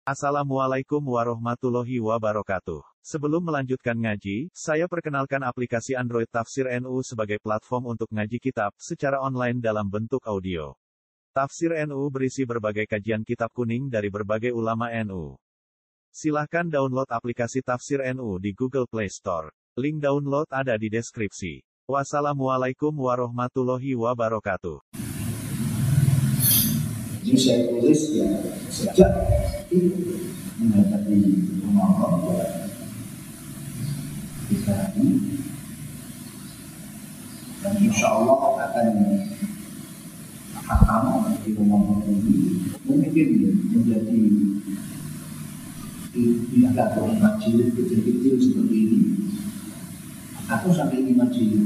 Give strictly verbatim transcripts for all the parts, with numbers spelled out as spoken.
Assalamualaikum warahmatullahi wabarakatuh. Sebelum melanjutkan ngaji, saya perkenalkan aplikasi Android Tafsir N U sebagai platform untuk ngaji kitab secara online dalam bentuk audio. Tafsir N U berisi berbagai kajian kitab kuning dari berbagai ulama N U. Silahkan download aplikasi Tafsir N U di Google Play Store. Link download ada di deskripsi. Wassalamualaikum warahmatullahi wabarakatuh. Jadi saya tulis ya sejak itu mendapati rumah Allah kita ini, dan insya Allah akan hatam di rumah Allah ini mungkin menjadi tiga atau empat jilid kecil-kecil seperti ini, atau sampai lima jilid.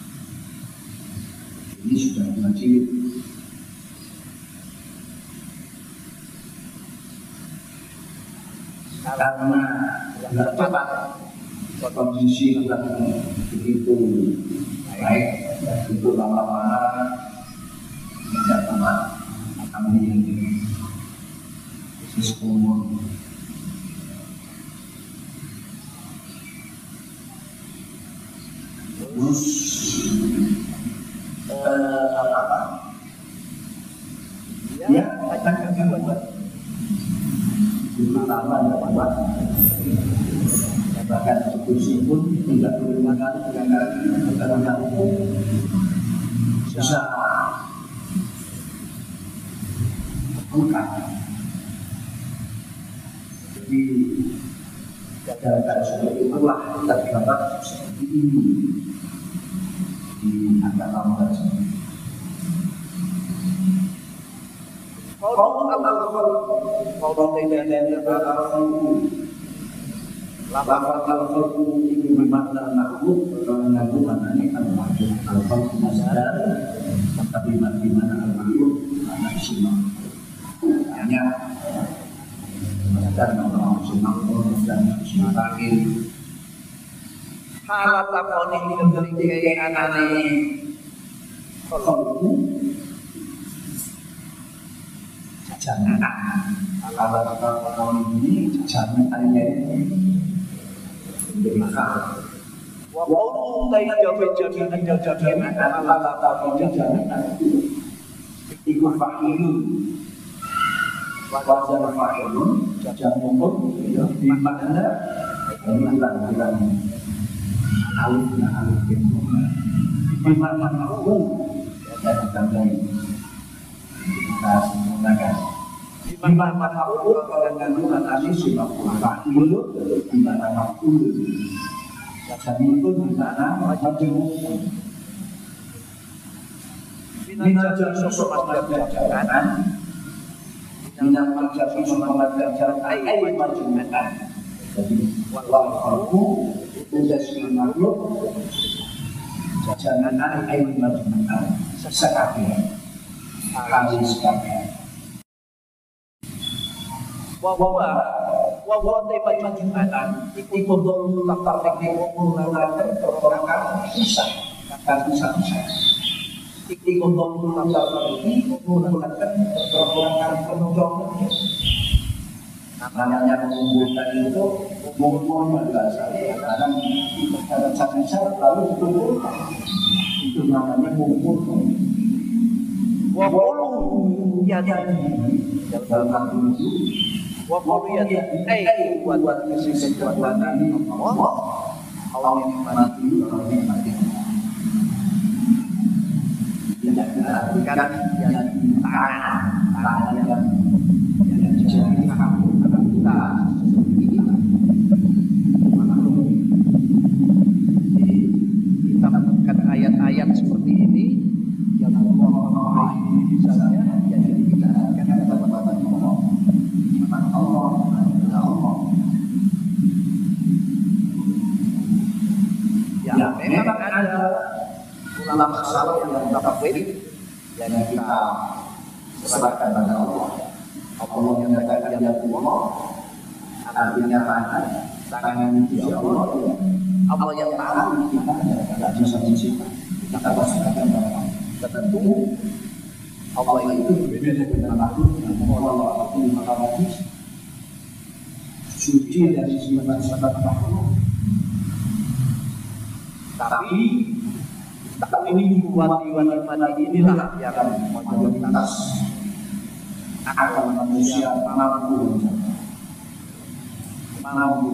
Ini sudah lima jilid. Karena tidak cepat kondisi sudah begitu baik, begitu lama-lama tidak teman kami yang seumur. Terus eh, apa? Ya, akan kami buat pertama dapat bahkan kursi pun tidak menggunakan keterangan bisa bukan. Jadi gara-gara seperti itulah kita dapat seperti ini di angkatan baca. Kalau kalau tidak ada kalau lafaz kalau itu bermakna nakut, kalau nakut maknanya kan makhluk kalau masdar, tapi di mana al-makhluk makna simak. Hanya masdar nama simak dan simakin. Halat takoni diberi anane kalau jangan kalau tahun ini jangan hanya berikah. Walau tidak jadi tidak jadi ala tapi jangan ikut fakirun wajar fakirun jangan pun di mana ini bukan bukan alif na alif di mana aku dan jangan kita menggunakan di mana makhluk dan kandungan anis makhluk mulut di mana makhluk dan itu di mana majemuk minajak sosok pelajaran minat majak sosok pelajaran air majemuk. Jadi walau itu jadi makhluk jangan air majemuk sekali kali sekali. Wawa wawa tema jumatan ikut dulu tak terkini menggunakan pergerakan susah kan susah susah ikut dulu tak terkini menggunakan pergerakan penunjuk namanya mengumpulkan itu mengumpulkan bahasa kadang ada cara lalu dikumpulkan itu namanya mengumpulkan. Wawalu ya jadi dalam hal itu wawalu ya eh buat buat kesehatan kekuatan ini Allah Allah yang mati Allah yang mati tidak diartikan yang tangan tangan yang yang jadi kamu kita ini makhluk. Jadi kita menemukan ayat-ayat seperti ini yang Allah misalnya jadi kita akan kata-kata Allah firman Allah adalah Allah ya, ya memang ada ulama salaf yang mutafawwid yang kita serahkan pada Allah. Allah yang mengatakan ya Allah artinya tangan tangan itu ya Allah Allah yang tahu kita tidak bisa mencipta kita pasti akan tertentu Allah itu berbeda dengan makhluk yang Allah itu makhluk suci dari sifat-sifat makhluk. Tapi tapi ini wati-wati inilah yang mayoritas akal manusia mampu mampu.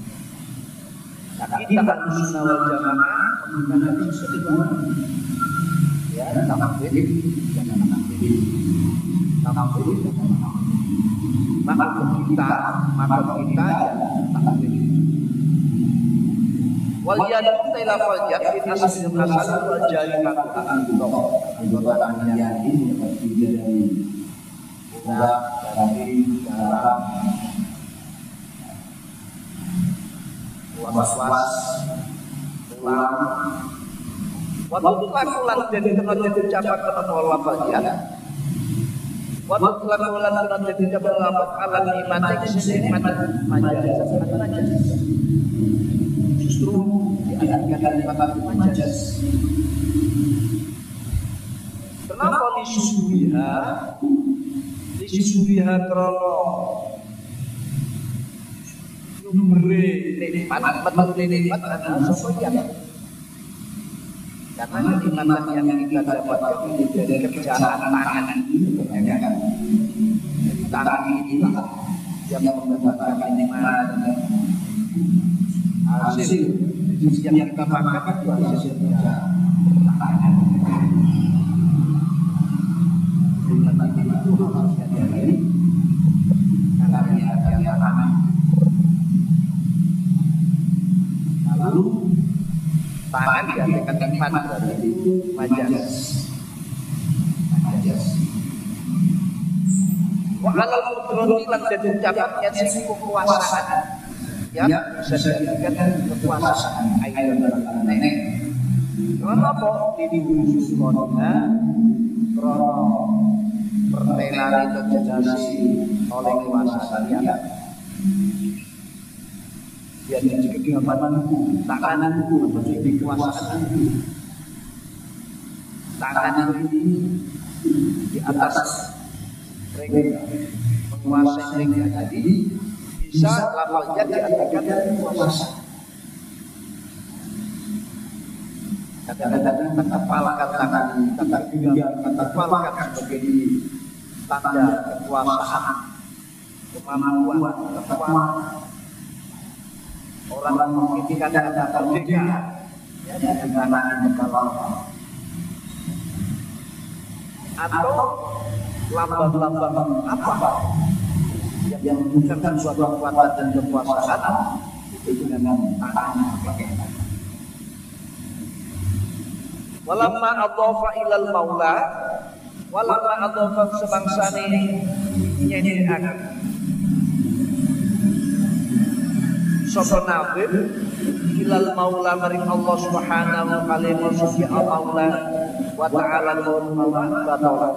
Nah, kita harus sunnah wal jamaah menggunakan semua ya tauhid dan tauhid tauhid maka kita maka kita tauhid wal yadu ila fal yaqin asal asal wal jalimatu anto anggota yang ini terdiri dari urat dari darah was-was tulang waktu lakulan jadi kena jadi capak kena pola bagian waktu lakulan kena jadi capak lapak alam iman sini majas majas justru diartikan kalimat majas. Kenapa disubiha disubiha krono memberi nikmat, betul nikmat adalah sesuatu karena nikmat yang kita dapatkan dari kerjaan tangan ini, ya kan? Tangan ini yang mendapatkan nikmat hasil yang kita makan itu hasil kerja tangan. Nikmat itu harusnya dari karya-karya tangan. Lalu tangan diartikan nikmat berarti itu majas. Majas. Wa alal qudrati lan jadi ucapannya sing kekuasaan. Ya, bisa dijadikan kekuasaan ayo nenek. Kenapa diwujud kodina krono pertelan itu terjadi oleh kuasa dia. Dia jadi kegemaranku, tanganku, menjadi kekuasaanku. Tangan ini di atas mereka menguasai mereka. Jadi bisa lafalnya diartikan kuasa. Kadang-kadang terkepalkan tangan, terkepalkan sebagai tanda kekuasaan, kemampuan, kekuatan. Orang menginginkan kata merdeka ya, dengan kalau atau lambang-lambang apa yang menunjukkan suatu kekuatan dan kekuasaan itu dengan tangan pakai. Walamma adhafa ilal maula walamma adhafa sebangsane nyanyiaken sapa nabi ilal maula maring Allah subhanahu wa ta'ala suci al-maula wa ta'ala maula batala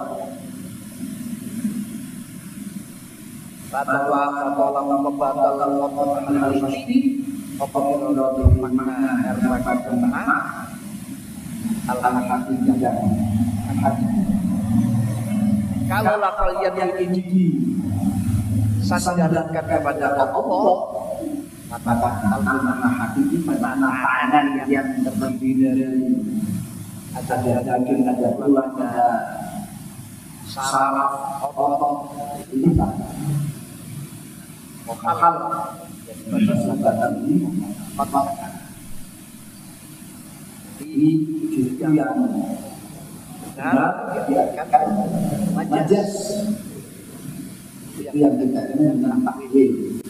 batala batala batala batala ini apa kira makna erfaka kena al-hati jaga kalau kalian yang ini sandarkan kepada Allah maka al-makna hakiki makna tangan yang terdiri dari ada daging, ada tulang, ada saraf, otot, ini tak mokal yang disebutkan ini otot. Ini justru yang benar diartikan majas yang kita kenal dengan takwil.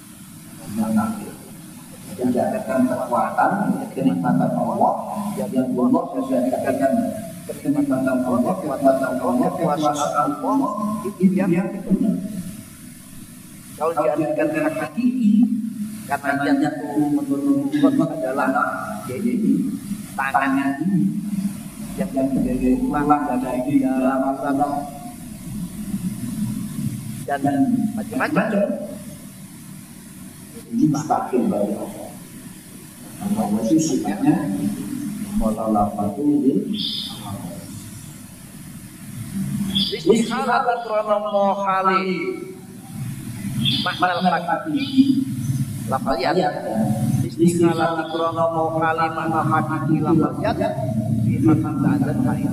Yang dikatakan kekuatan, kenikmatan Allah, yang Allah dikatakan kenikmatan Allah, kekuatan Allah, kekuasaan Allah, itu yang benar. Kalau diartikan dengan hakiki, karena yang itu menurut adalah jadi tangannya ini yang menjadi tulang dari dalam dan macam-macam. Ini mustahil bagi Allah. Allah itu sifatnya Wallahu ini Istihalat krono mohali makna hakiki lafaliyat istiqalah krono kalimat hakiki lafaliyat fi haqqan dan kain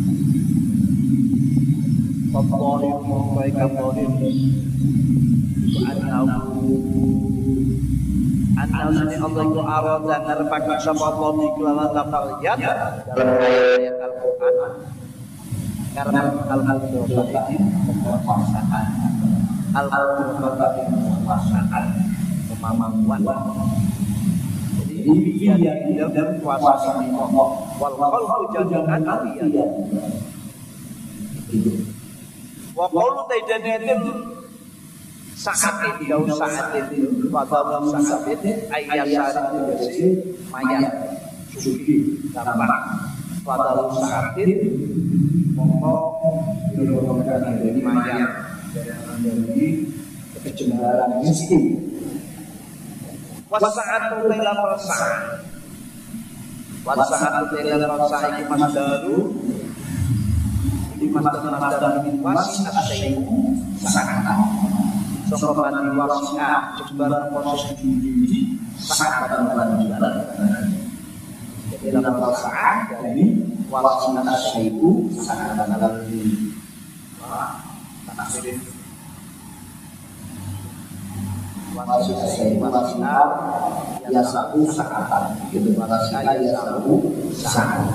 Fadhahir mereka dhahir itu annahu annahu sani Allah itu arada nerpakan sapa Allah kelawan lafaliyat dalam ayat Al-Qur'an karena hal-hal ini kekuasaan al-qur'an kekuasaan kemampuan jadi dia dalam kuasa Allah wal khalqu jami'an aliyah wa qawlu taidanatin sa'atin jauh sa'atin wadawam sa'atin ayyasarin jasi mayat suki gampang wadawam sa'atin mongko dirobohkan dari mayat dari kecembaran miskin wasa'atu tela persa wasa'atu tela persa iki masdaru di masdar-masdar min wasi'at syai'u sa'atan sokoban wasi'at jembaran proses judi sa'atan lan jalan jadi dalam persa dari wasi'at syai'u sa'atan lan takdir wasi'at syai'u wasi'at yasahu sa'atan gitu wasi'at yasahu sa'atan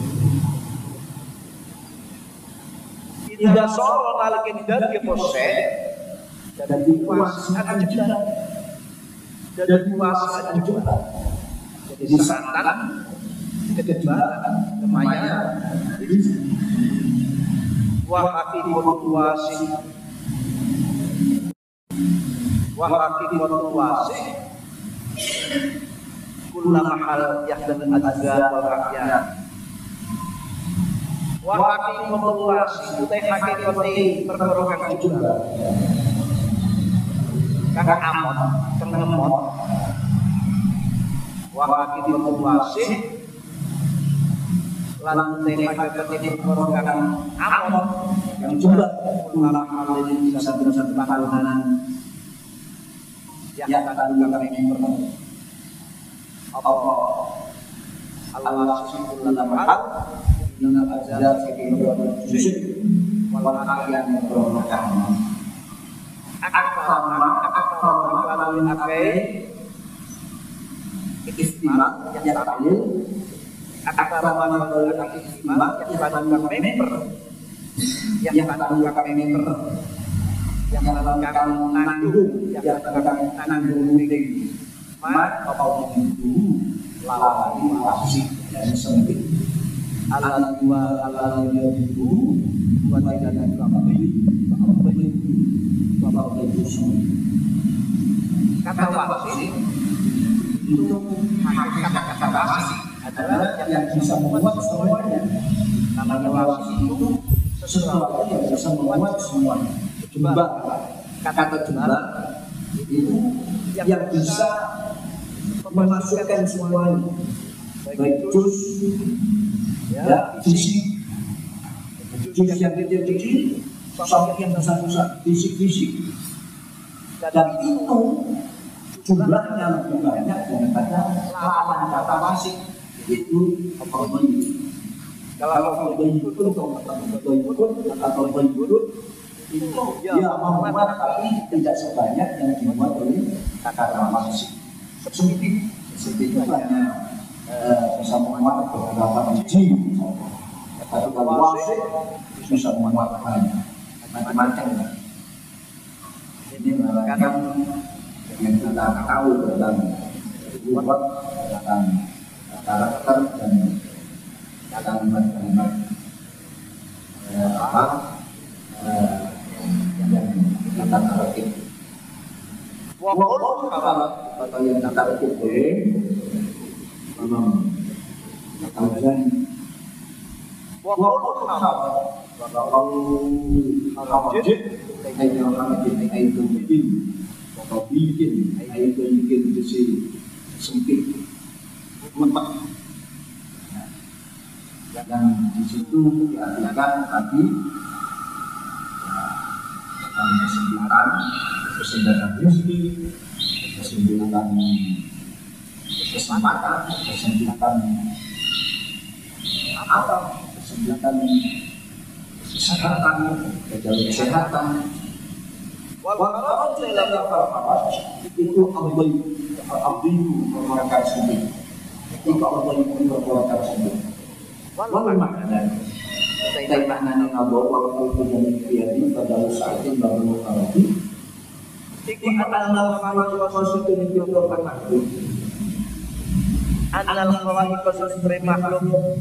Ida soro nalikin dari proses dan dikuasaan juga dan dikuasaan juga jadi santan kedebaran kemayan wahaki kontuasi wahaki kontuasi kulla mahal yahdan adza wal rakyat wa haqiqatul wasi utai haqiqati perkara kang juga kang amot kang ngemot wa haqiqatul wasi lan utai haqiqati perkara kang amot kang juga kula halin saben-saben tahunan yang akan kami perlu apa Allah subhanahu wa ta'ala Inna al-azhar sekian juzuk wal akhyan berokah aktaman aktaman kalau akai istimak yang tahlil aktaman kalau akai istimak yang tandang member yang tandang member yang tandang nanggung yang tandang nanggung tinggi mak apa itu lawani masih dan sempit ala dua ala itu wa tidak ada apa apa itu apa itu kata wasi itu kata-kata wasi adalah yang bisa memuat semuanya namanya wasi itu sesuatu yang bisa memuat semuanya jembak kata jembak itu yang bisa memasukkan semuanya baik juz ya, fisik, juz yang kecil-kecil, sampai yang besar-besar, fisik-fisik, dan itu jumlahnya lebih banyak daripada lawan kata wasik, yaitu al-bayyut. Kalau al-bayyut atau al-bayyut atau al-bayyut itu dia memuat tapi tidak sebanyak yang dimuat oleh kata wasik. Seperti seperti itu hanya bisa memuat beberapa biji, tapi kalau wasik bisa memuat banyak, macam-macam. Ini merupakan yang kita tahu tentang buat tentang karakter dan kalimat-kalimat apa yang kita tarik. Walaupun atau yang kita tarik Imam Al-Ghazali wa qawlu al-hawad wa qawlu al-hawad ayat Muhammad ayat bikin wa bikin ayat bikin itu si sempit lemah dan di situ diartikan tadi dalam kesempitan kesempatan rezeki, kesempatan kesempatan, kesempatan apa, kesempatan kesehatan, kejalan kesehatan. Walau dalam apa itu abdi abdi berkorban sendiri. Itu abdi berkorban sendiri. Walau makna saya makna nabo waktu yang terjadi pada saat itu baru terjadi. Itu adalah hal positif yang dilakukan makhluk. Adalah hal positif makhluk.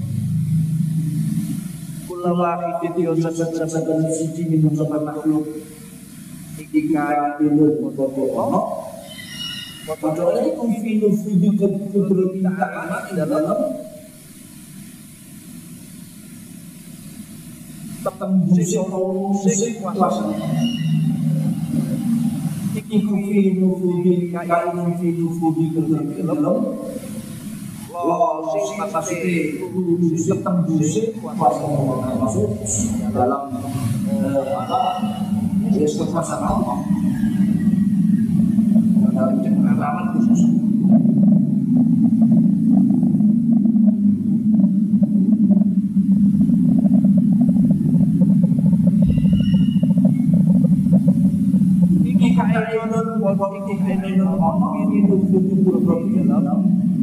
Kula wahid saben-saben siji minum saben makhluk jika ilmu bodoh bodoh itu filu filu kudroti ta'ala dalam tembus musik kuasa iku filu filu kain filu filu dalam lo sing masih tembus kuasa masuk dalam apa Yesus kuasa Allah dalam pengalaman khusus. Iki kaenon wong iki kaenon ono iki tujuh dalam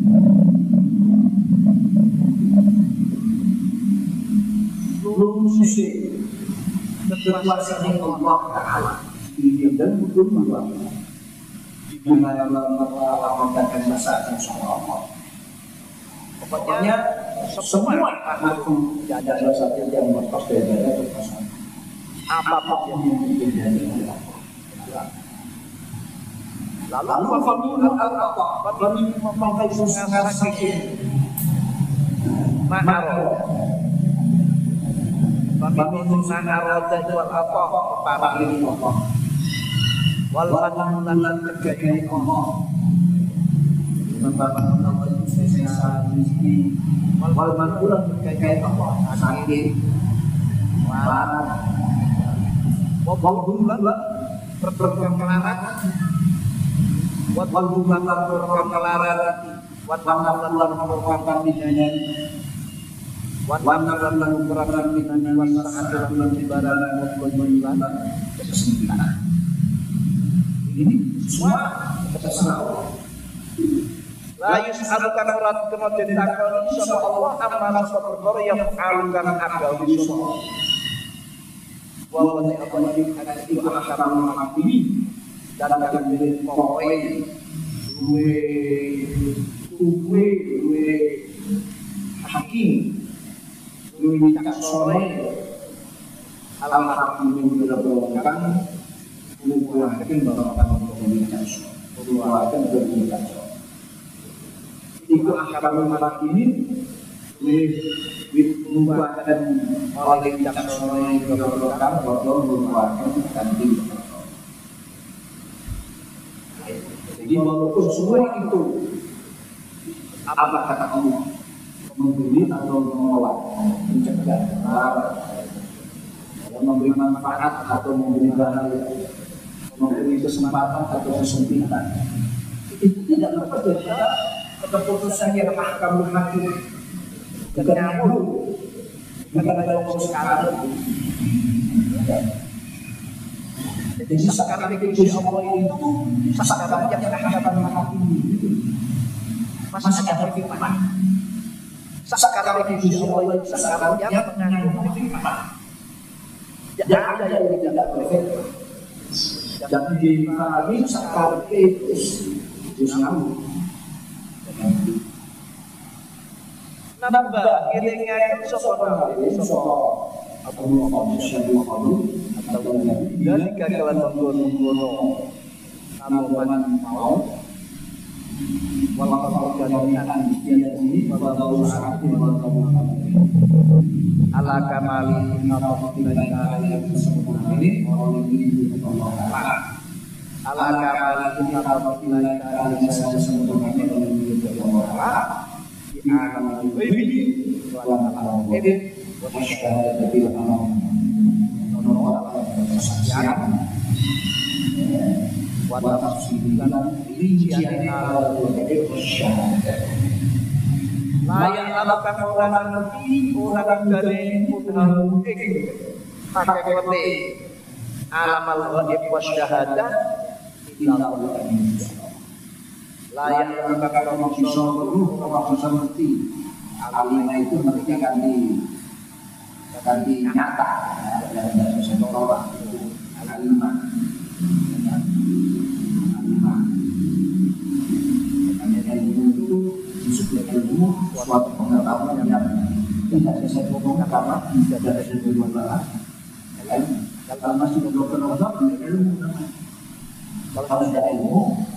belum sisi kekuasaan Allah Ta'ala ini dan hukum Allah di mana Allah mengatakan masakan sama Allah. Pokoknya semua makhluk tidak ada satu yang lepas dari kekuasaan apapun yang terjadi. Lalu family al-apa family memakai sangat sakit ma'arad family sanarad wal apa para ini apa wal manulan kegai Allah membawa Allah sesasa rezeki wal manulan kegai Allah sakit marah wal bulan perpergian kelaran wat wal bulan perpergian kelaran wat bulan perpergian bidanya wat bulan perpergian bidanya wat saat bulan ibadah bulan kesembilan ini semua terserah Allah. La yus'alukan urat kemudian takoni sama Allah amma perkara yang alukan agawi sama wa wa apa yang ada di akhirat ini dan akan menjadi pokoknya duwe duwe duwe hakim duwe minta sore alam hakim yang berdoakan duwe hakim berdoakan untuk minta sore berdoakan untuk minta sore itu akhirat ini with membuatkan oleh minta sore yang berdoakan untuk membuatkan ganti. Jadi walaupun semua itu apa kata Allah memberi atau menolak, mencegah, yang memberi manfaat atau memberi bahaya, memberi kesempatan atau kesempitan, itu tidak lepas dari keputusan yang mahkamah hakim dahulu, bukan ada yang sekarang. Jadi sekarang itu Allah itu sekarang yang menghadapan hakim itu masih ada firman. Sekarang itu Allah itu sekarang yang mengandung firman. Tidak ada yang tidak berfirman. Jadi di kami sekarang itu disambung. Nambah iringan sopan sopan Abu Muhammad Syaikhul atau dari kagalan menggono-gono namun mau walau kalian dia ini walau saat walau ala kamali atau tidak yang sempurna ini orang ini Allah ala kamali atau tidak yang sempurna ini Allah di alam ini wal alam ini masyarakat di alam kesaksian wa tafsilan rincian al-syahadat. Layak lakukan orang ngerti orang dari putaran mungkin hakikati alam al-ghaib wa syahadah illa Allah. Layak lakukan orang bisa perlu orang bisa ngerti alimah itu ngerti ganti ganti nyata dan tidak bisa ditolak alimah alimah ilmu itu disebut ilmu suatu pengetahuan yang tidak bisa diomongkan karena tidak bisa diomongkan. Kalau masih belum pernah ilmu, kalau tidak ilmu,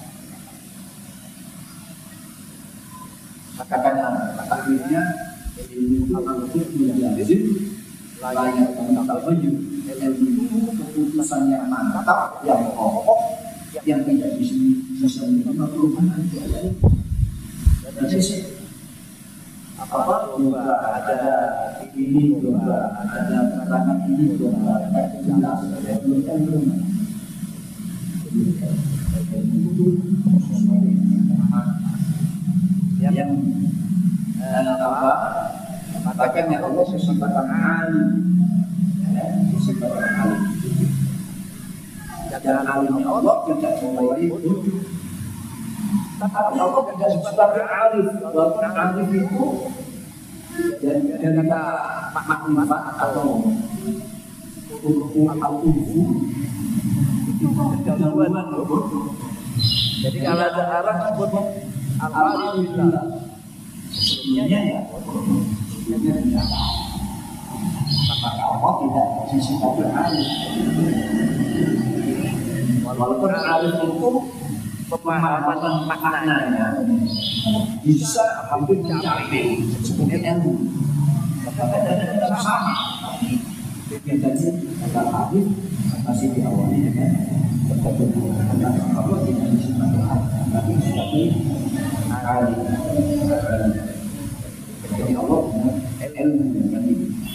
makanya akhirnya ilmu itu menjadi layak untuk baju. Ilmu itu keputusan yang mantap, yang kokoh, yang tidak bisa bisa menerima perubahan. Dan sisi apa juga ada ini juga ada keterangan ini juga ada jelas ada belum belum yang apa katakan yang Allah sesifatan alim sesifatan alim dan alimnya Allah tidak mulai bodoh. Tapi Allah tidak sebagai arif, walaupun arif itu dari dari kata makrifat atau ulfu al-ulfu itu kedahuluan. Jadi kalau ada arah sebut al-alifillah. Sebelumnya ya, sebelumnya tidak. Maka Allah tidak sebagai arif. Walaupun arif itu pemahaman maknanya bisa hampir mencapai sebagai ilmu, tapi tidak sama. Biasanya kata hadis masih diawali dengan perkataan Allah tidak disebut tapi sebagai alim. Jadi Allah ilmu yang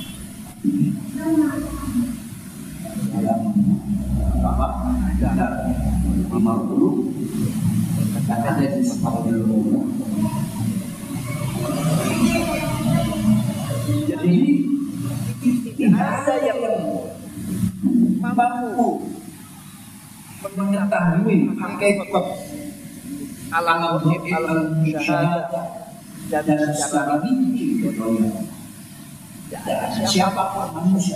dalam apa? Dalam lima puluh ada di sekolah dulu. Jadi tidak ada yang mampu mengetahui hakikat alam alam syahadah dan secara rinci. Siapapun manusia.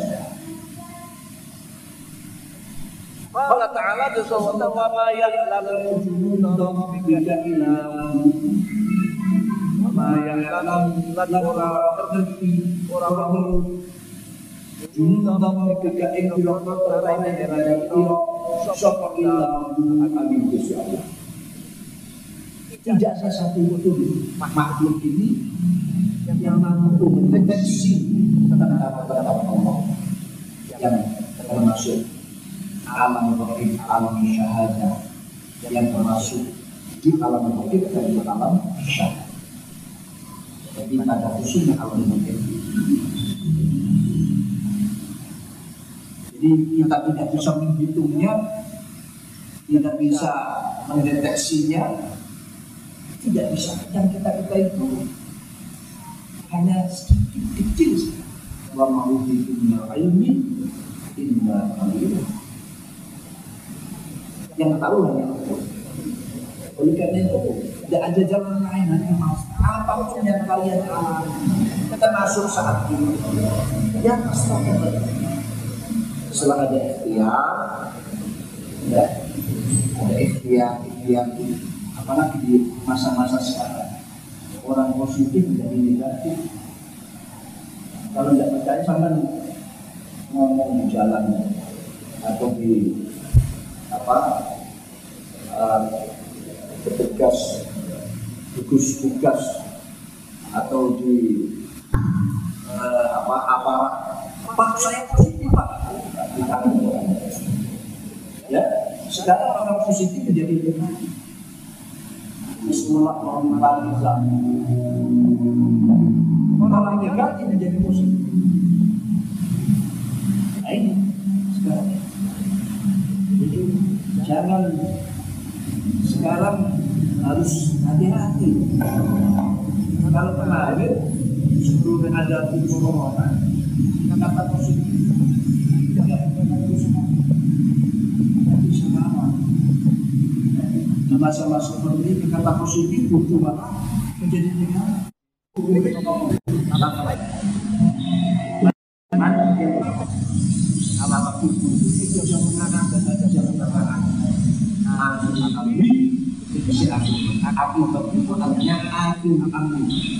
Allah Ta'ala bersabda wa ma ya'lamu junuda rabbika illa hu wa ma ya'lamu ora ngerti ora weruh junuda rabbika illa hu raine ora ira sapa illa hu alim Gusti Allah. Tidak ada satu pun makhluk ini yang mampu mendeteksi tentang apa-apa Allah yang termasuk alam ghaib, alam syahadah yang termasuk di alam ghaib dan di alam syahadah. Jadi pada khususnya alam ghaib. Jadi kita tidak bisa menghitungnya, tidak bisa mendeteksinya, tidak bisa. Yang kita kita itu hanya sedikit kecil saja. Wa ma'udhikum ilmi inna qalil. Yang tahu hanya Allah. Oleh karena itu tidak ada jalan lain hanya mas. Apapun yang kalian alami, termasuk saat ini, yang astagfirullah. Setelah ada ikhtiar, ya, ada ikhtiar, ikhtiar, apalagi di masa-masa sekarang, orang positif menjadi negatif. Kalau tidak percaya sama ngomong di jalan atau di apa uh, petugas gugus tugas atau di uh, apa aparat pak saya positif pak ya sekarang orang positif menjadi negatif. Bismillah orang orang negatif menjadi positif. Nah ini sekarang. Jadi jangan sekarang harus hati-hati. Kalau kemarin sebelum ada corona, kata positif tidak tapi sekarang di masa-masa seperti ini kata positif butuh malah menjadi negara. Awal itu itu yang mengarang dan ada yang mengarang. Kami si aku, aku begitu artinya aku aku.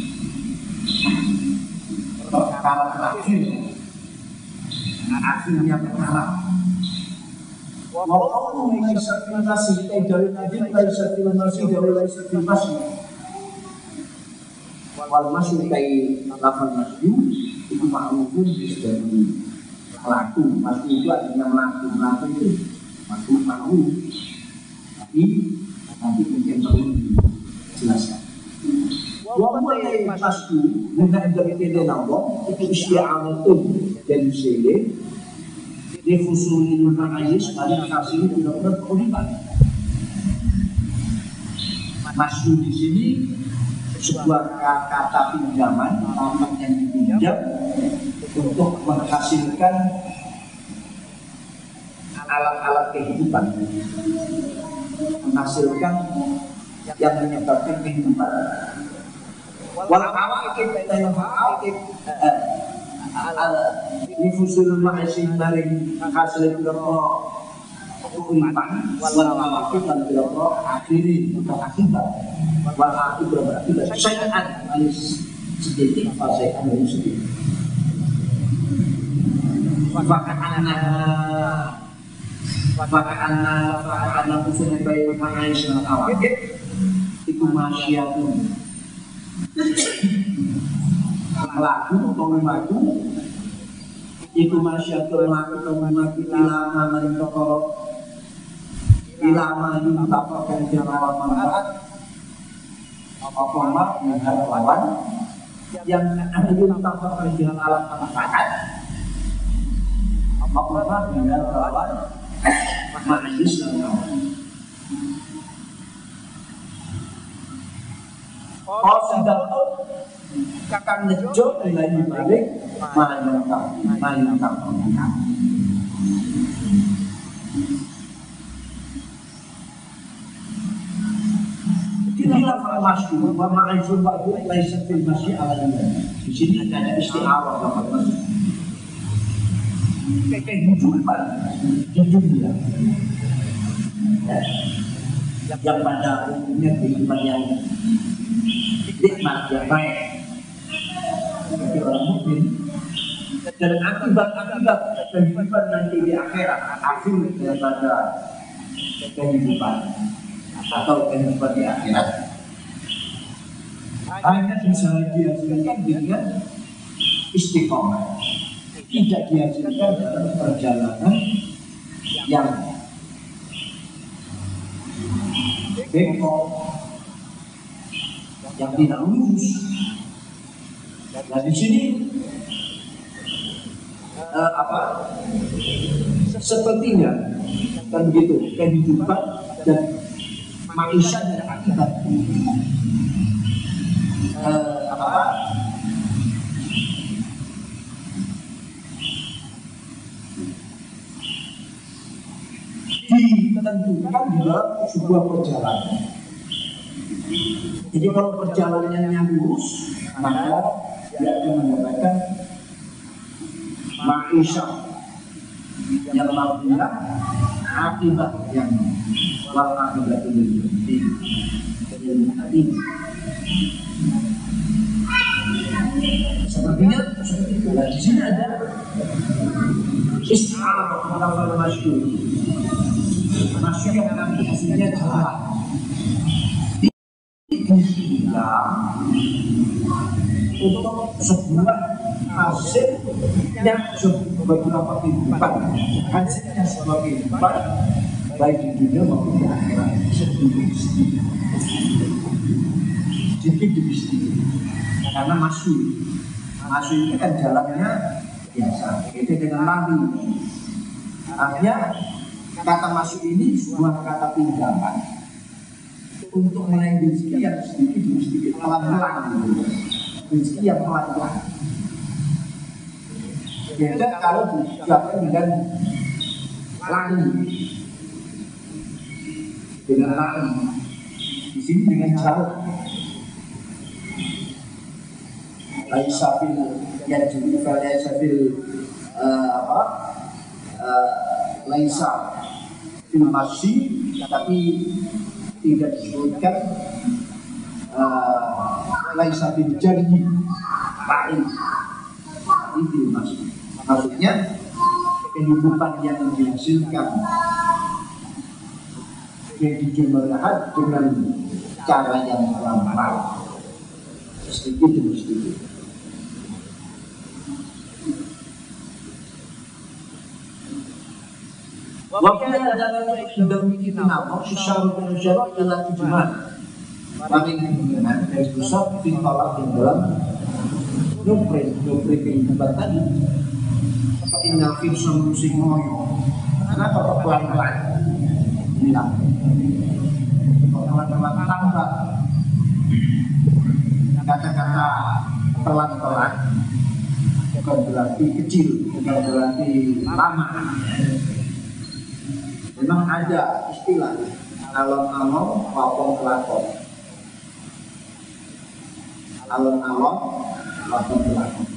Perkara terakhir, akhirnya perkara. Walau laisa fil masih dari nabi laisa fil masih dari laisa fil masih. Wal masih kai lafal masih itu ma'rufun bisdari. Pelaku, pelaku itu artinya melaku, melaku itu pelaku pelaku. Tapi nanti mungkin perlu dijelaskan. Walaupun dari pelaku, bukan dari tidak nampak itu istiamatun dan sele. Difusulil ma'ayis pada kasih tidak berkoliban. Masuk di sini sebuah kata pinjaman, orang yang dipinjam untuk menghasilkan alat-alat kehidupan, menghasilkan yang menyebabkan kehidupan. Walau awal kita yang awal difusul ma'asin dari hasil berapa kehidupan, walau awal kita berapa akhiri untuk akibat, walau akibat berakibat. Saya akan alis sedikit, saya akan alis sedikit. Fakana fakana fakana usulnya baik mengenai soal awal itu masyarakat pelaku atau melaku itu masyarakat melaku atau melaku ilama mentok ilama diutamakan jalan manfaat apa mak dengan lawan yang ada diutamakan jalan alam manfaat apa dengan lawan majlis dan lawan. Oh sudah tahu kakak nejo nilai balik mayangkap mayangkap mayangkap. Kita lafal masuk wa ma'rifun ba'du laisa fil masyi ala di sini ada isti'arah lafal masuk. Kehidupan di dunia yang pada umumnya kehidupan yang nikmat yang baik bagi orang mukmin dan akibat-akibat kehidupan nanti di akhirat akhir daripada kehidupan atau kehidupan di akhirat hanya bisa dihasilkan dengan istiqomah, tidak dihasilkan dalam perjalanan yang bengkok, yang tidak lurus. Dan di sini uh, apa sepertinya kan begitu kehidupan dan manusia dan akibat uh, apa ditentukan dalam sebuah perjalanan. Jadi kalau perjalanannya lurus, maka dia akan mendapatkan ma'isyah yang ma'afiyah, akibat yang wal akibat itu jadi sepertinya seperti itu. Nah, di sini ada isti'arah lafal masyhur. Masyhur yang nanti hasilnya jalan. Dibilang untuk sebuah hasil yang beberapa kehidupan, hasilnya sebuah kehidupan baik di dunia maupun di akhirat sedikit sedikit demi sedikit karena masuk masuk itu kan jalannya biasa itu dengan lari. Artinya kata masuk ini sebuah kata pinjaman untuk meraih rezeki yang sedikit demi sedikit, pelan-pelan gitu. Rezeki yang pelan-pelan. Beda kalau diucapkan dengan lari, dengan lari. Di sini dengan jauh. Laisa fil yajri fal laisa fil apa? Laisa fil masyi, tapi tidak disebutkan laisa fil jari lari. Tapi fil masyi. Maksudnya kehidupan yang dihasilkan yang dijumlahan dengan cara yang pelan-pelan, sedikit demi sedikit. Waktu adalah sudah bikin nama sesuatu manusia adalah tujuan paling kemungkinan dari pusat tinggalkan di dalam doktrin doktrin kehidupan tadi. Inna fi solusi ngoyo. Kenapa pelan-pelan? Bilang pelan-pelan tambah. Kata-kata pelan-pelan bukan berarti kecil, bukan berarti lama. Memang ada istilah alon-alon wapong kelakon. Alon-alon wapong kelakon.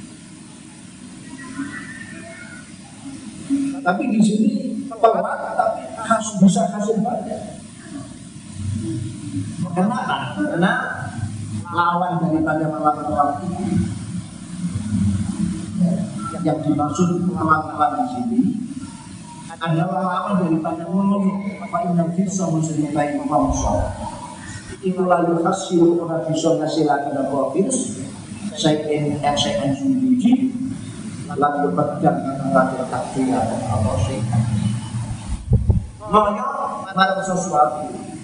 Tapi di sini pelan, tapi harus bisa hasil banyak. Kenapa? Karena lawan daripada pelan-pelan itu yang dimaksud pelan-pelan di sini adalah lawan daripada ngomong apa yang bisa mencintai bangsa. Itu lalu hasil orang bisa ngasilakan apa virus saya ingin saya ingin lalu berjam lalu takdir atau sih. Makanya malam sesuatu,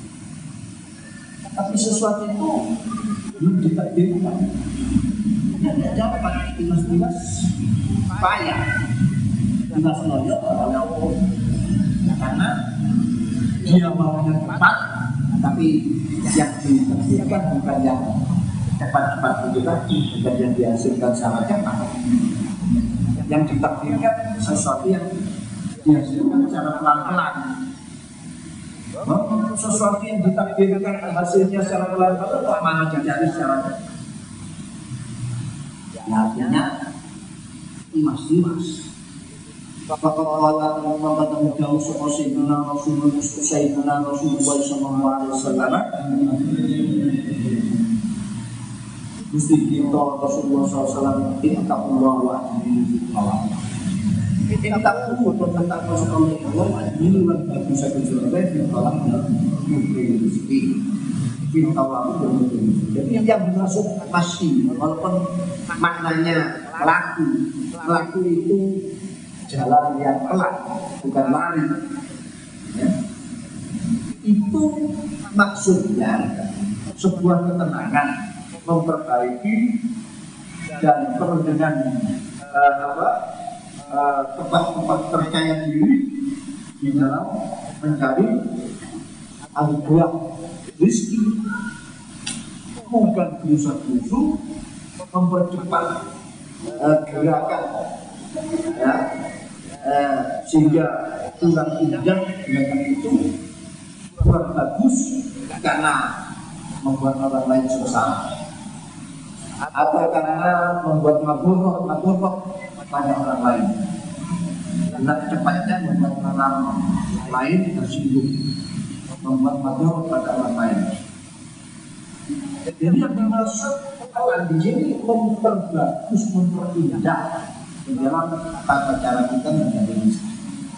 tapi sesuatu itu belum ditakdirkan. Tidak dapat dimas-dimas payah, dimas loyo kalau karena dia maunya cepat, tapi yang ditakdirkan bukan yang cepat-cepat itu tadi, bukan yang dihasilkan secara cepat. Yang ditakdirkan sesuatu yang dihasilkan secara pelan-pelan. Oh, sesuatu yang ditakdirkan hasilnya secara pelan-pelan kok malah dicari secara cepat. Ya, artinya imas-imas. Fakat Allah Muhammad jauh sama Sayyidina Rasulullah Sayyidina Rasulullah sallallahu alaihi wasallam. Gusti kita Rasulullah sallallahu alaihi wasallam ittaqullah wa ajmilu fil talab. Ittaqullah tentang Rasulullah Allah ajmilu wa bisa kejuruteraan fil talab mungkin rezeki. Fil talab jadi yang dimaksud pasti walaupun maknanya laku. Laku itu jalan yang pelan, bukan lari. Ya. Itu maksudnya sebuah ketenangan, memperbaiki dan penuh dengan uh, apa uh, tempat-tempat percaya diri di dalam mencari anugerah rezeki, bukan gerusa-gerusu mempercepat uh, gerakan, ya, uh, sehingga kurang indah gerakan itu kurang bagus karena membuat orang lain susah, atau karena membuat mabuk mabuk pada orang lain, karena kecepatnya membuat orang lain tersinggung, membuat mabuk pada orang lain. Jadi yang dimaksud pelan di sini memperbagus, memperindah di dalam tata cara kita menjadi miskin.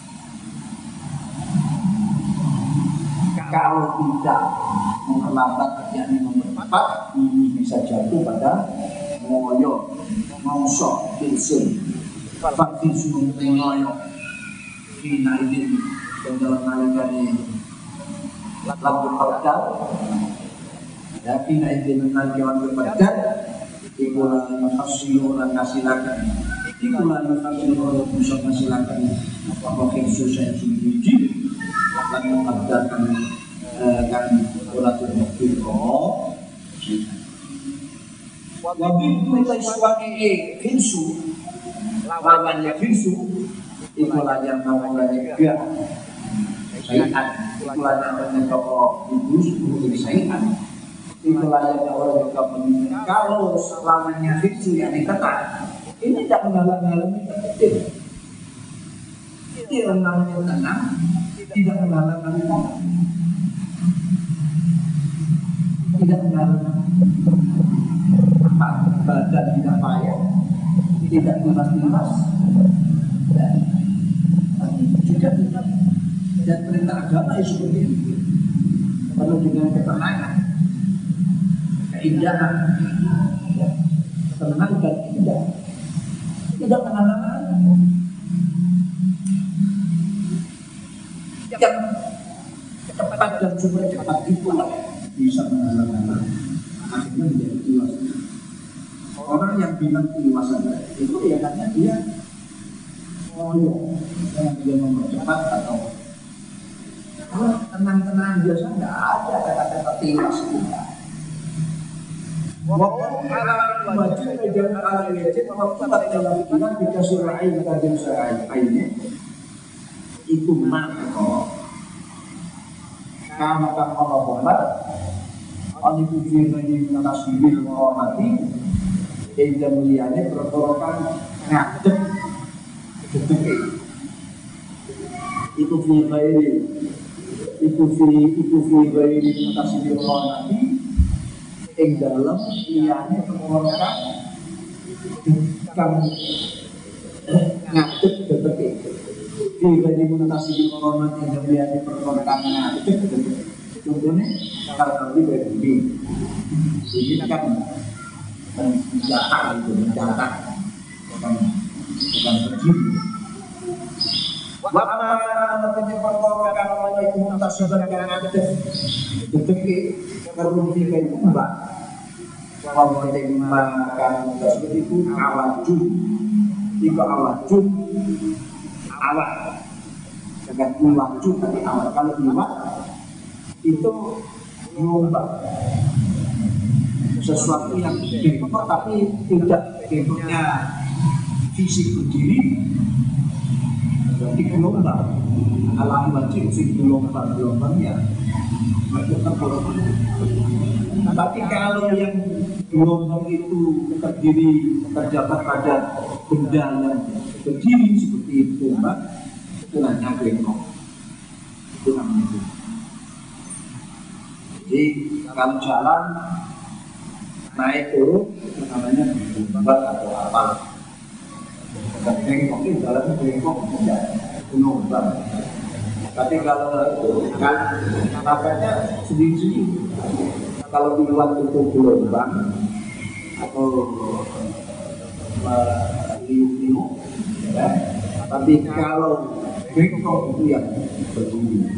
Kalau tidak memperlambat kerjaan yang mempercepat, ini bisa jatuh pada ngoyo, mongso, filsun, fakir suruh ngoyo, kina ini dalam nalikan ini, lalu perdal, ya kina ini nalikan perdal, ikulah yang hasil orang kasilakan, ikulah yang hasil orang bisa kasilakan, fakir susah suci, lalu perdal kan ora termobil romo wabib mulai suami finsu lawannya finsu itulah yang namanya gak sayian itulah namanya toko ibu sebelum sayian itulah yang orang juga mengingat kalau lawannya finsu yang dikata ini tidak menghalang-halangi tertib tidak namanya tenang tidak menghalang-halangi tenang tidak menghalang badan tidak payah tidak timas-timas dan juga tidak dan perintah agama seperti itu penuh dengan ketenangan keindahan tenang dan indah tidak menghalang-halangi yang cepat dan super cepat itulah bisa menghalang-halangi akhirnya menjadi tiwas. Orang yang bilang tiwas saja itu ya karena dia ngoyo, karena dia mempercepat atau kalau tenang-tenang biasa nggak ada kata-kata tiwas itu. Waktu ala wajib dan ala wajib waktu dalam bilang dikasih raih kajian seraihnya itu mana kok? Karena kan Allah Muhammad Ani puji ini menasibih menghormati Eda mulianya berkorokan ngadep detik itu fi ghairi itu fi itu fi ghairi menasibih menghormati Eda dalam ianya berkorokan kamu ngadep detik fi ghairi menasibih menghormati Eda mulianya berkorokan ngadep detik. Contohnya kalau di bumi ini kan mencatat itu mencatat bukan bukan berdiri. Wama lebih perkorokan oleh mutasabah yang ada detik kerumpi kayu mbak. Kalau kita makan mutasabah itu awajud, itu awajud awal dengan awajud tapi awal kalau iwat itu lomba sesuatu yang bentuk tapi tidak bentuknya fisik berdiri jadi gelombang alam wajib sih gelombang gelombangnya tapi kalau yang gelombang itu terdiri terdapat pada benda yang berdiri seperti itu mbak itu namanya bentuk itu namanya bentuk. Jadi kalau jalan naik turun itu namanya bengkok atau apa? Bengkok itu jalan bengkok tidak gelombang. Tapi kalau itu kan makanya sendiri-sendiri. Kalau di luar itu gelombang atau liuk-liuk, ya. Tapi kalau bengkok itu yang berdiri.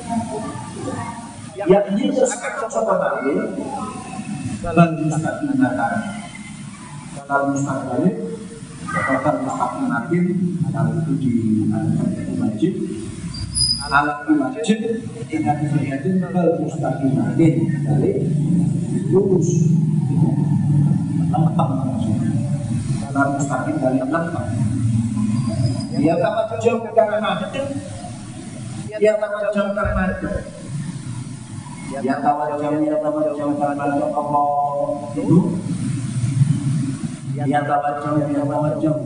Ya ini sesuatu tadi dalam mustaqim datang dalam mustaqim dalam mustaqim nanti kalau itu di wajib alat wajib ingat diatin dalam mustaqim nanti dari lurus lempeng dalam mustaqim dari lempeng dia tak jauh karena dia tak jauh karena ya tawajjah ya tawajjah karena Allah itu ya tawajjah ya tawajjah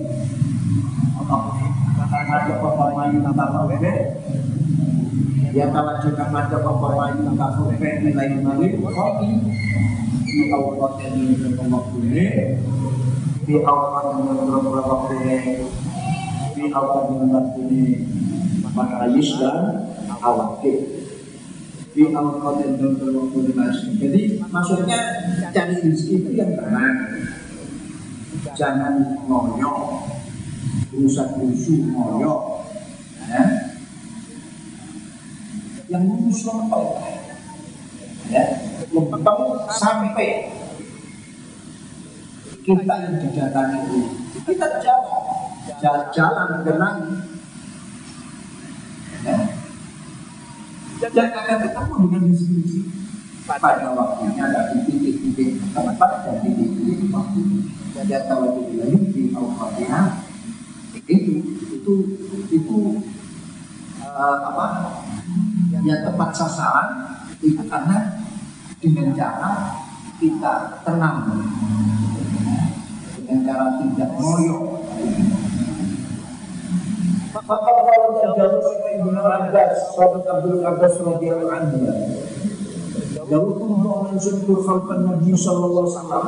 karena apa yang tambah ya tawajjah karena apa yang tambah nilai nilai kopi di awal ini waktu ini di awal beberapa waktu di awal waktu ini maka ayis dan awakil di awal konten dan waktu dinasti. Jadi maksudnya cari rezeki itu yang tenang, jangan ngoyok, rusak-rusuh ngoyok, ya. Yang lurus lempeng, ya, lempeng sampai kita yang didatangi itu kita jalan, jalan dengan dan akan ketemu dengan rezeki pada waktunya ada titik-titik tempat dan titik-titik waktu. Jadi kalau dibilang di Al-Fatihah itu itu itu uh, apa? Ya tepat sasaran itu karena dengan cara kita tenang, dengan cara tidak ngoyo. Maka kalau terjadi Ibnu Abbas, sahabat Abdul Abbas radhiyallahu anhu, lalu kuntu anzuru khalfan Nabi sallallahu alaihi wasallam.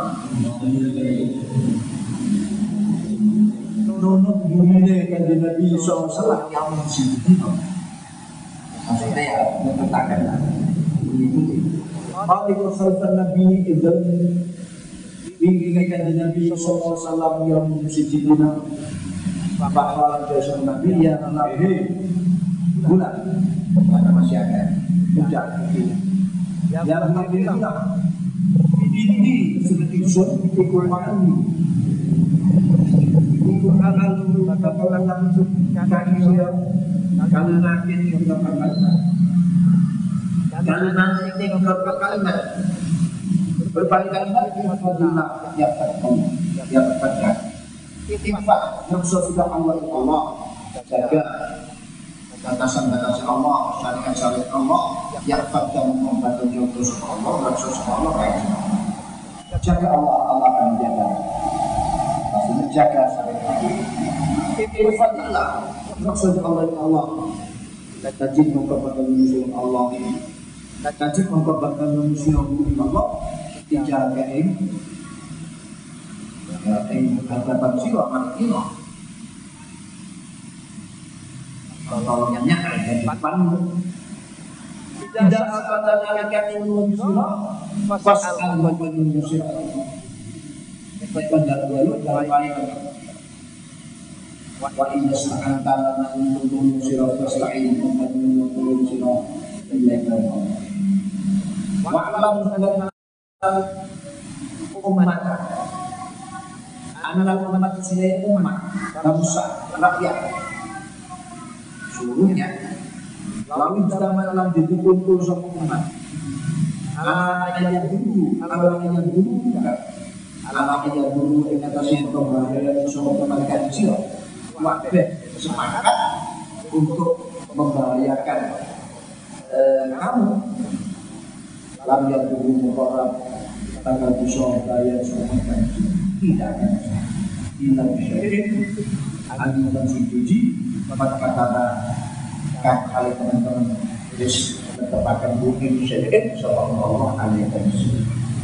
Nunut bunyinya kan Nabi sallallahu alaihi wasallam yang mencintai. Maksudnya ya menetapkan itu. Kalau khalfan Nabi idzan ingin Nabi sallallahu alaihi wasallam yang mencintai. Bahwa jasa Nabi yang Nabi bulan karena masih ada budak yang Nabi bilang ini seperti sun ikut ini ikut akan mengatakan langsung kaki saya kalau nanti yang berkata kalau nanti yang berkata berbalik kalimat apabila yang terkait yang terkait infak yang sudah Allah Allah jaga batasan-batasan Allah, syariat-syariat Allah yang pada membantu jodoh Allah, rasul Allah baik. Jaga Allah, Allah akan menjaga. Pasti menjaga syariat. Infaklah maksud Allah Allah. Tajid mengkabarkan manusia Allah ini. Tajid mengkabarkan manusia Allah dijaga ini. Ya, ini hadapan siwa manusia. Kalau yang ada di depanmu, tidak akan ada yang manusia. Pas Allah manusia. Pada lalu dalam ayat wa inna sa'antana untuk manusia fasa'in untuk manusia ilaika. Wa alam dengan umat anak umat saya umat bangsa rakyat seluruhnya lalu zaman dalam dikumpul sama umat anak yang dulu anak yang dulu anak yang dulu yang atasnya pembahagian semua pembahagian kecil waktu sepakat untuk membahayakan kamu lalu yang dulu mukorab tanggal besok bayar semua tidak tidak bisa andi dan suci maka kata kali teman-teman yes tetapkan bukti syariat sallallahu alaihi wasallam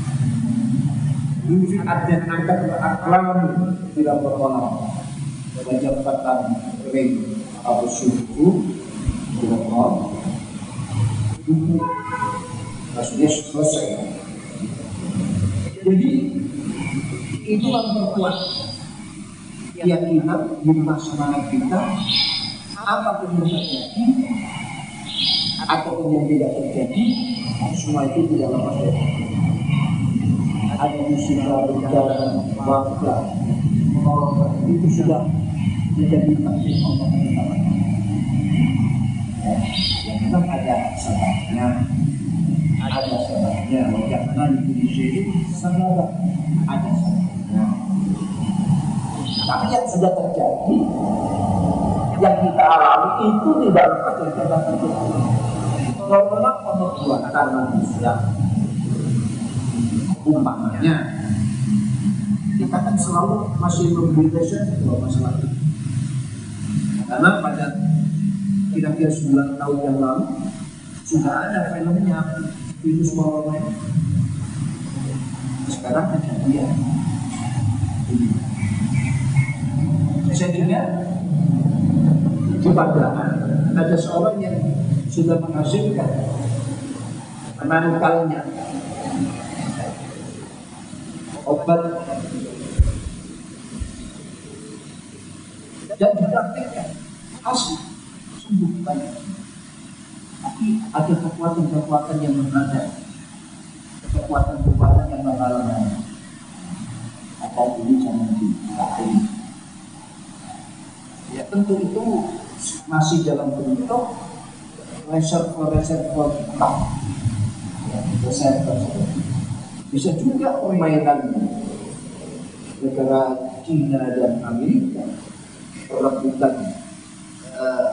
ini ada angkat aklam tidak berkolam wajib kata kering atau suku tidak mau itu maksudnya selesai. Jadi itu yang memperkuat keyakinan di masyarakat kita apapun yang terjadi ataupun yang tidak terjadi semua itu tidak lepas dari ada musibah berjalan wabah menolong itu sudah menjadi takdir Allah yang memang ada sebabnya ada sebabnya karena di sini sebab ada sebabnya tapi yang sudah terjadi yang kita alami itu tidak lepas dari kata terjadi kalau memang perbuatan manusia umpamanya kita kan selalu masih memberikan dua masalah itu karena pada kira-kira sembilan tahun yang lalu sudah ada filmnya virus corona. Sekarang kejadian ini. Saya dengar di Padang ada seorang yang sudah menghasilkan menangkalnya obat dan dipraktikkan asli sembuh banyak. Tapi ada kekuatan-kekuatan yang menghadap, kekuatan-kekuatan yang menghalangi. Apa ini jangan dipakai. Ya tentu itu masih dalam bentuk reservoir-reservoir kita. Ya, resep tersebut. Bisa juga permainan negara China dan Amerika perebutan uh,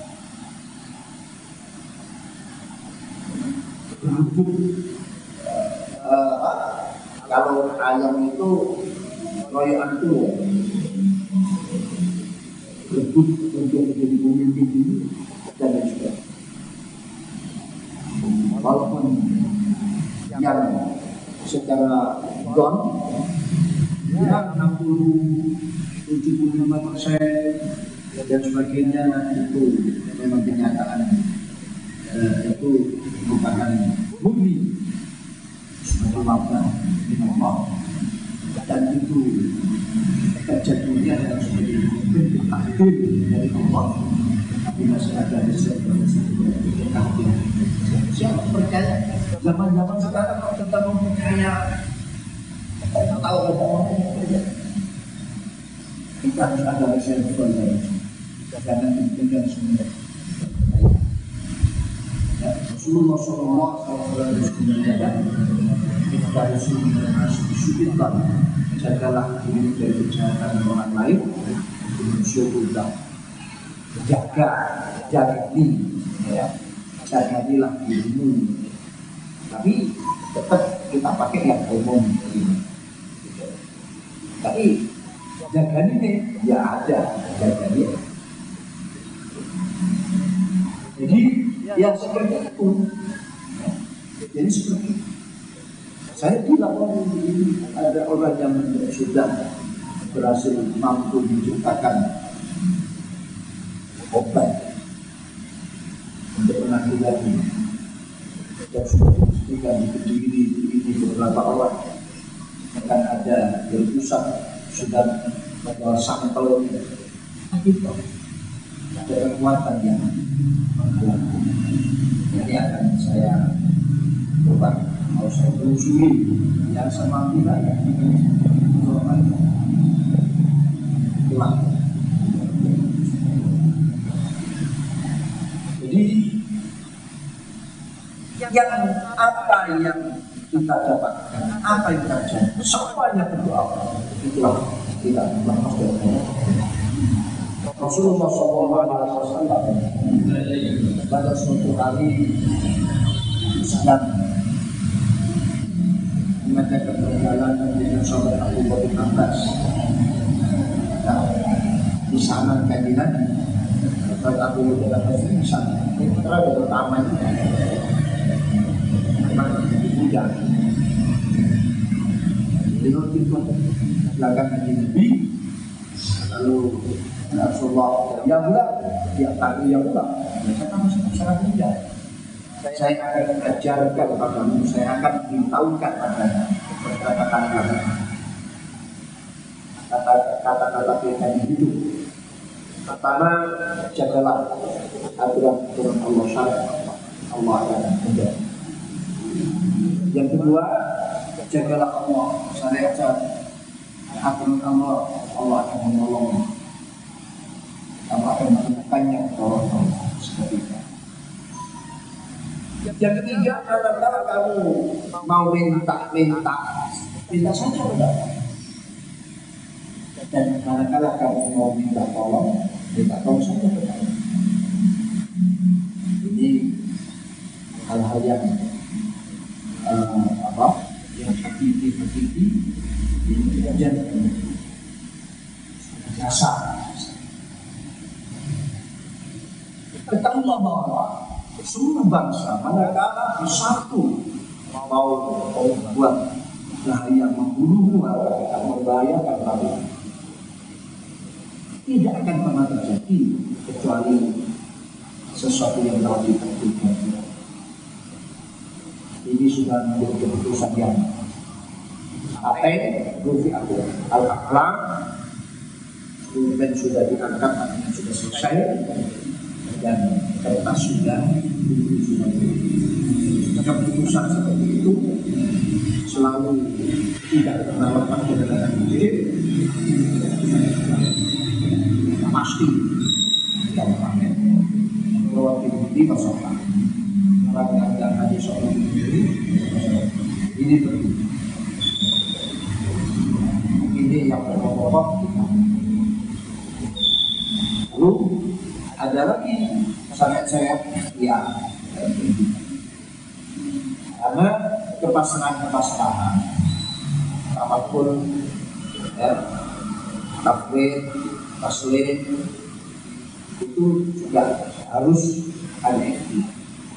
berebut uh, uh, kalau ayam itu royoan tuh berebut untuk menjadi pemimpin dulu dan lain sebagainya. Walaupun yang secara don ya enam puluh tujuh puluh lima persen dan sebagainya itu memang kenyataan eh, itu merupakan bumi sebagai wabah dengan Allah dan itu terjadinya adalah sebagai bentuk takdir dari Allah, tapi masih ada riset yang takdir. Siapa percaya zaman-zaman sekarang kita mempercaya tahu ada orang yang percaya kita harus ada riset dari jangan dipegang semua. Ya, Rasulullah Shallallahu Alaihi Wasallam dari sini disebutkan jagalah diri dari kejahatan orang lain dengan syukur, jaga jaga diri, ya, jagailah dirimu. Tapi tetap kita pakai yang umum ini. Tapi jaga diri ya ada jaga diri. Jadi ya seperti itu. Jadi seperti itu. Saya bilang ada orang yang sudah berhasil mampu menciptakan obat untuk penanggulangan ini. Dan sudah dibuktikan di Kediri ini beberapa orang akan ada yang pusat sudah membawa sampel itu ada kekuatan yang menghalangi. Ini akan saya coba. Kalau saya telusuri yang sama kita yang ini pulang. Jadi yang apa yang kita dapatkan, apa yang terjadi, semuanya berdoa itulah kita berdoa. Rasulullah Shallallahu Alaihi Wasallam pada suatu hari sedang mengadakan perjalanan dengan sahabat Abu Bakar Abbas. Nah, di sana kajian sahabat Abu Bakar Abbas ini sana ini terlalu pertama itu memang hujan. Lalu kita belakang di Nabi, lalu Rasulullah ya bulan, dia tadi yang bulan, mereka masih sangat hujan. Saya akan ajarkan kepadamu, saya akan beritahukan padanya kata-kata kata-kata yang hidup. Pertama, jagalah aturan-aturan Allah syariat Allah akan menjaga. Yang kedua, jagalah Allah syariat aturan Allah Allah akan menolong. Allah akan menemukannya tolong seperti itu. Yang ketiga, kalau kamu mau minta-minta, minta saja udah. Dan kalau kamu mau minta tolong, minta tolong saja udah. Ini hal-hal yang uh, apa? Yang hakiki-hakiki ini terjadi biasa. Ketahuilah bahwa seluruh bangsa manakala bersatu mau membuat bahaya membunuhmu atau membahayakan kamu, tidak akan pernah terjadi kecuali sesuatu yang telah ditentukan. Ini sudah menjadi keputusan yang paten, rufi al-aklam, pulpen sudah diangkat, sudah selesai. Dan kertas sudah keputusan seperti itu selalu tidak pernah lepas dari diri, pasti dalam panen bahwa ini masalah orang yang ada di seorang diri ini betul. Ini yang pokok-pokok. Lalu ada lagi sangat-sangat ya, karena kepasrahan-kepasrahan apapun ya, tafwid, taslim itu juga harus ada ikhtiar,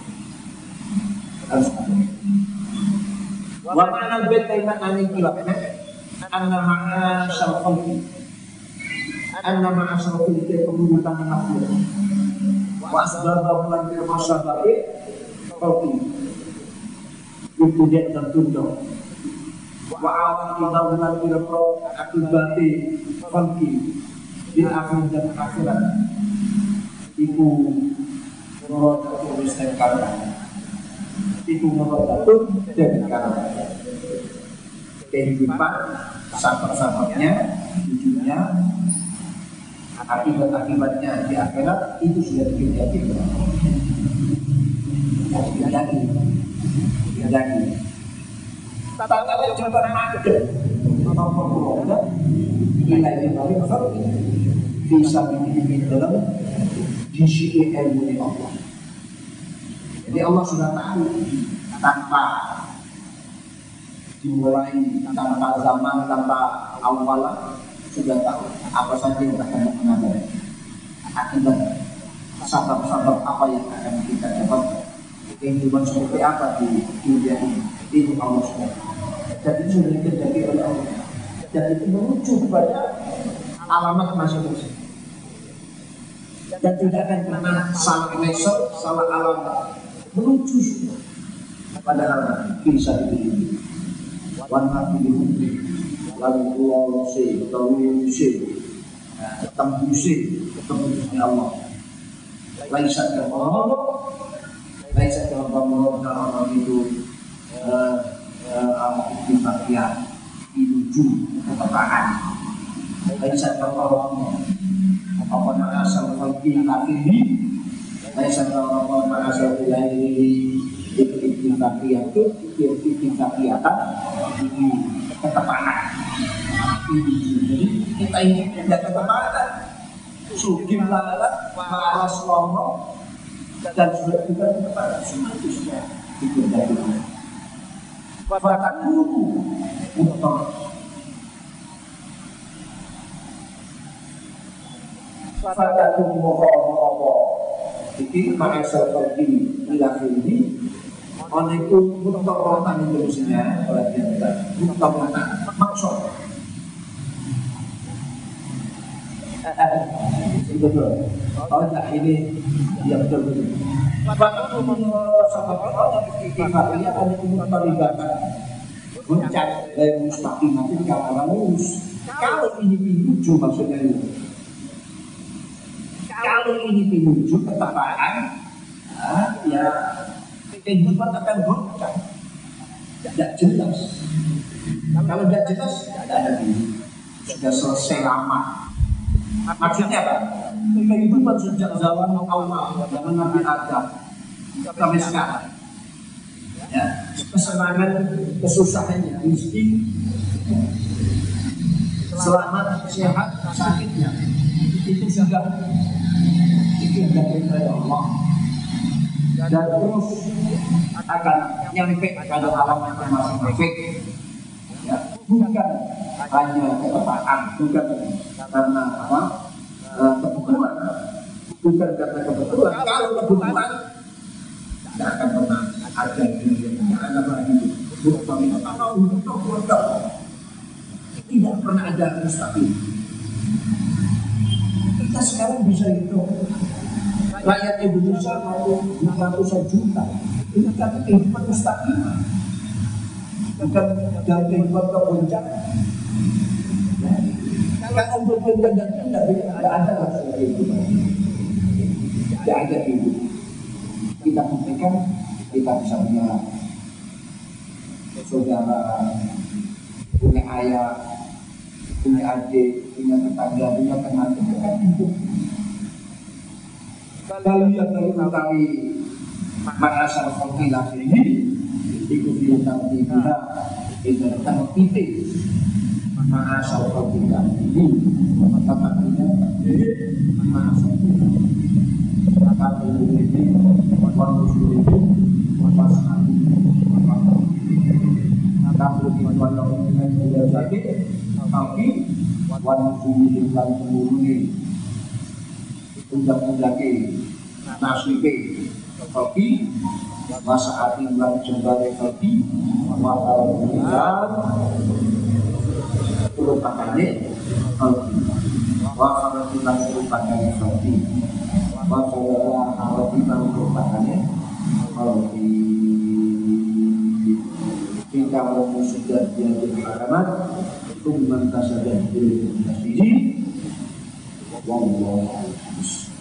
harus ada ikhtiar. Wa ma'na baitaina anin kilapna anna ma'a syarqi anna ma'a syarqi ke kemudian nafsu wa asbab lan fil masyarakat qalbi itu dia tertunduk wa awal idaulan ila pro akibati qalbi di akhir dan akhirat itu meroda tulis dan karya itu meroda dan karya kehidupan sahabat-sahabatnya hidupnya akibat-akibatnya di akhirat itu sudah dikendaki dikendaki dikendaki tak ada jawaban ada apa ada nilainya bagi besar bisa dibimbing dalam disi ilmu Allah. Jadi Allah sudah tahu tanpa dimulai, tanpa zaman, tanpa awalan sudah tahu apa saja yang akan mengalir akibat sabab-sabab apa yang akan kita dapat, kehidupan seperti apa di dunia ini. Itu Allah sudah. Dan itu sudah dikendaki oleh Allah. Dan itu menuju kepada alamat masing-masing. Dan tidak akan pernah salah mesok, salah alamat, menuju pada alamat bisa dipilih. Warna pilih, lalu Allah sih, tahu sih, ketemu sih, ketemu dengan Allah. Laisa Allah, laisa Allah dalam itu ibadah menuju ketepatan. Laisa Allah apa nama asal fakir ini, laisa Allah apa asal ini itu ibadah itu itu ibadah ini ketepatan. Jadi kita ingin ada ketepatan. Sugim lala malas lono dan sudah juga ketepatan semua itu sudah dikerjakan. Fatakan dulu untuk fatakan moho-moho ini maksud seperti ilahir ini oleh itu untuk rotan Indonesia oleh kita untuk rotan maksud betul kalau tak ini ya betul betul bahkan menurut sahabat kita lihat ada umur terlibatkan buncak dari mustaqim nanti kalau lurus kalau ini menuju maksudnya itu kalau ini menuju ketepatan ya kehidupan akan buncak tidak jelas kalau tidak jelas tidak ada ini sudah selesai lama. Maksudnya apa? Kehidupan sejak zaman awal, zaman Nabi Adam sampai sekarang. Ya, kesenangan, kesusahannya, rezeki, selamat, sehat, sakitnya, itu sudah dikendaki oleh Allah dan terus akan nyampe pada alamat yang masing-masing. Ya, bukan hanya ketepatan, bukan karena apa kebetulan, bukan karena kebetulan. Kalau kebetulan tidak akan pernah ada yang akan lagi tidak pernah ada mustaqim. Kita sekarang bisa hidup rakyat Indonesia mau ratusan juta ini kan kehidupan mustaqim. Bukan dalam kehidupan kepuncak. Kalau untuk kehidupan dan tidak ada masalah itu. Tidak ada itu. Kita buktikan kita bisa punya saudara, punya ayah, punya adik, punya tetangga, punya teman, itu kan hidup. Kalau lihat dari utawi ma'asal fakilah ini ikuti tartibnya itu tertib mana asal kita ini tempatnya mana asal kita kata ini manusia itu masalah kata ini manusia itu jadi tapi manusia itu kan ini undang-undangnya nasibnya tapi masa hati bulan jembatan tapi wakal bulan merupakannya wakal bulan merupakannya tapi wakal bulan merupakannya kalau di tingkat umum sudah diatur agama itu memang saja di sini wallahu a'lam.